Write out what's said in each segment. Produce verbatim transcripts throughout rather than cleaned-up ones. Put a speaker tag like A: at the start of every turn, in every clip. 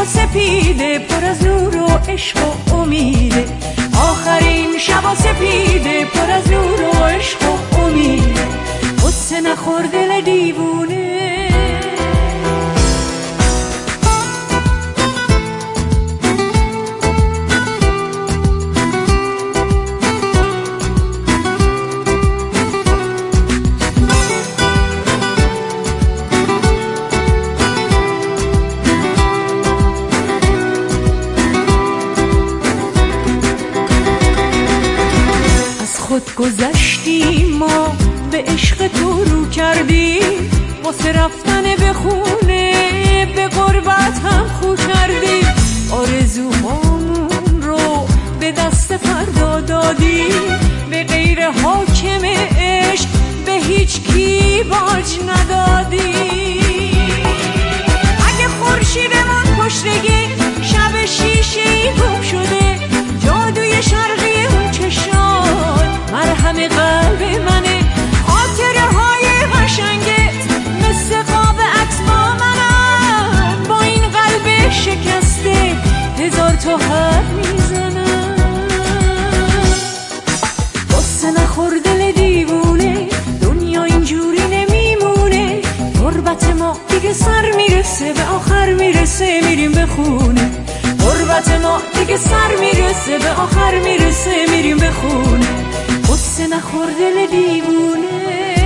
A: و سپیده پر از نور و عشق و امیده. آخرین شب و سپیده پر از نور و عشق و امیده. غصه نخور دل دیوونه. خود گذشتیم ما به عشق تو رو کردیم، واسه رفتن به خونه به غربت هم خو کردیم. آرزوهامون رو به دست فردا دادیم، به غیر حاکم عشق به هیچ کی باج ندادیم. اگه خورشیدمون پشتگی شب شیشه‌ای گم شده، جادوی شرقی اون چشات مرهم قلب منه. خاطره های قشنگت مثل قاب عکس با منن، با این قلب شکسته هزار تا حرف میزنن. غصه نخور دل دیوونه، دنیا اینجوری نمیمونه. غربت ما دیگه سر میرسه به آخر میرسه میریم به خونه. غربت ما دیگه سر میرسه به آخر میرسه میریم به خونه. غصه نخور دل دیوونه.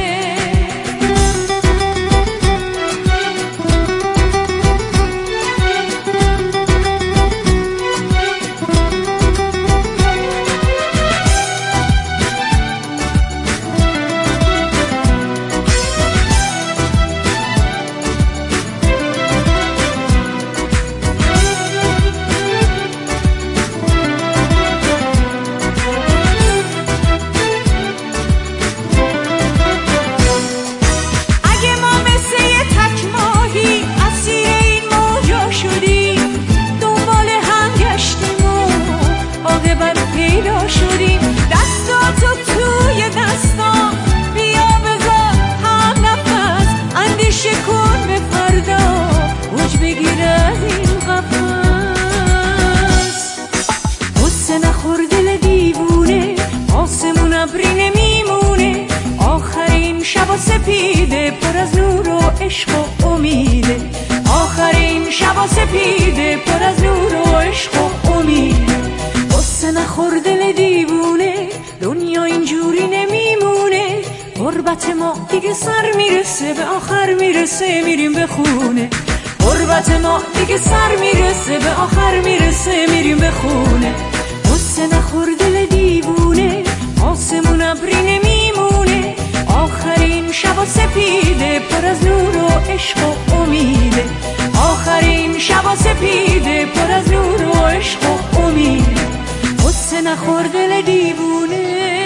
A: سپیده پر از نور و عشق و امیده. آخرین شب و سپیده پر از نور و عشق و امیده. غصه نخور دل دیوونه، دنیا اینجوری نمیمونه. غربت ما دیگه سر میرسه به آخر میرسه میریم به خونه. غربت ما دیگه سر میرسه به آخر میرسه میریم به خونه. غصه نخور دل دیوونه، آسمون ابری نمیمونه. آخرین شب و سپیده پر از نور و عشق و امیده. آخرین شب و سپیده پر از نور و عشق و امیده. غصه نخور دل دیوونه.